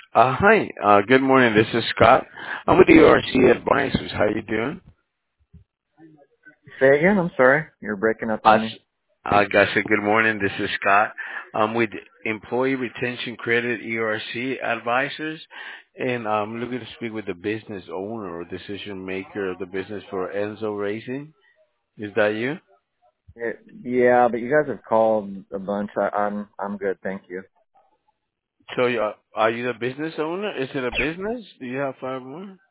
Hi. Good morning. This is Scott. I'm with the ERC Advisors. How you doing? Say again, I'm sorry. You're breaking up Uh, on me. Gotcha. Good morning. This is Scott. I'm with Employee Retention Credit ERC Advisors, and I'm looking to speak with the business owner or decision maker of the business for Enzo Racing. Is that you? Yeah, but you guys have called a bunch. I'm good, thank you. So, are you the business owner? Is it a business? Do you have 5 more?